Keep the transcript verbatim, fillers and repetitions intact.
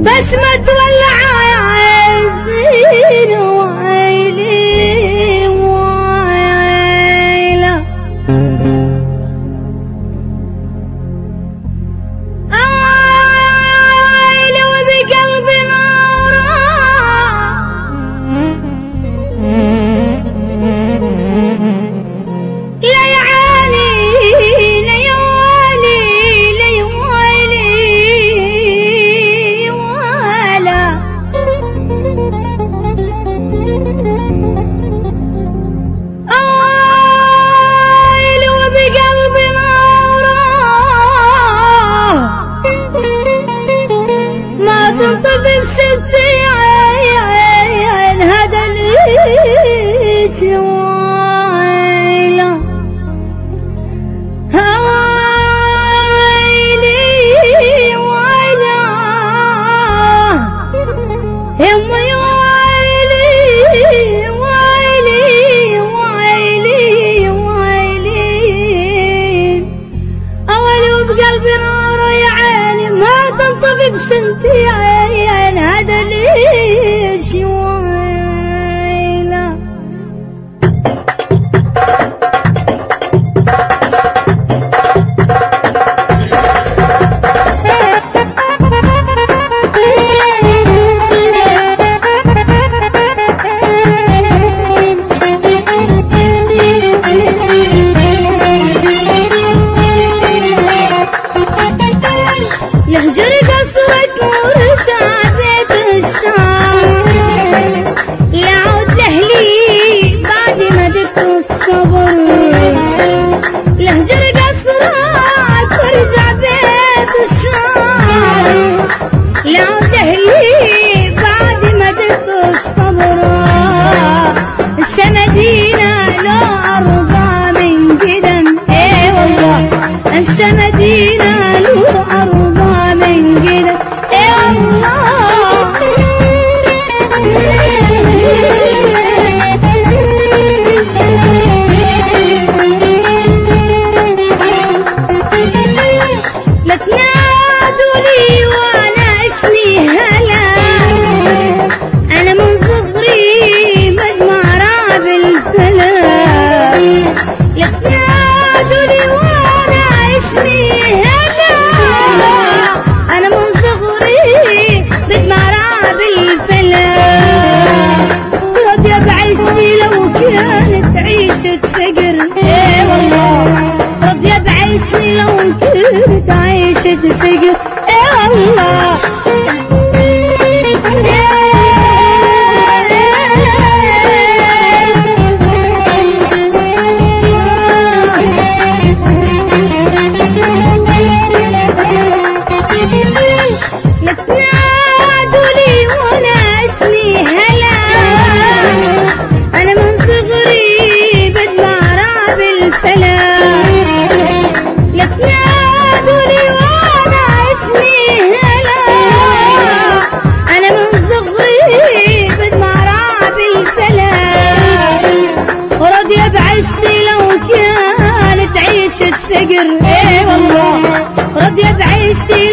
بس ما تولع عايزين وعيلي وعيلة عيلة وبقلبي نورا يا يعاني لا يوالي لا يوالي ولا عيلة وبقلبي نورا ما تنطفي بسبسي عين هذا ليش وعيلة عيلي وعيلة يما يا وعيلي وعيلي وعيلي وعيلي أولي وبقلبي نار يا عيني ما تنطفي بسنتي عين هذا ليش وعيلة يهجر قصرك نور شعبة الشام يعود لأهلي بعد ما دك الصبر يهجر قصرك وارجع بيت الشام يعود لأهلي بعد ما دك الصبر السمدينة لا أرضى من جدا ايه والله السمدينة لا أرضى من جدا ايه والله لا تنادوا لي وانا اسمي هلا انا من صغري مجمع رعب الفلا لا تنادوا لي وانا اسمي هلا انا من صغري مجمع رعب الفلا راضية بعيشتي لو كانت عيشة فقر ايه والله راضية بعيشتي لو كانت عيشة فقر ايه والله لا تنادوا لي وانا اسمي هلا انا من صغري بدمع رعب الفلا لا تنادوا لي وانا اسمي هلا انا من صغري بدمع رعب الفلا وراضية بعيشتي لو كانت عيشة فقر ايه والله راضية بعيشتي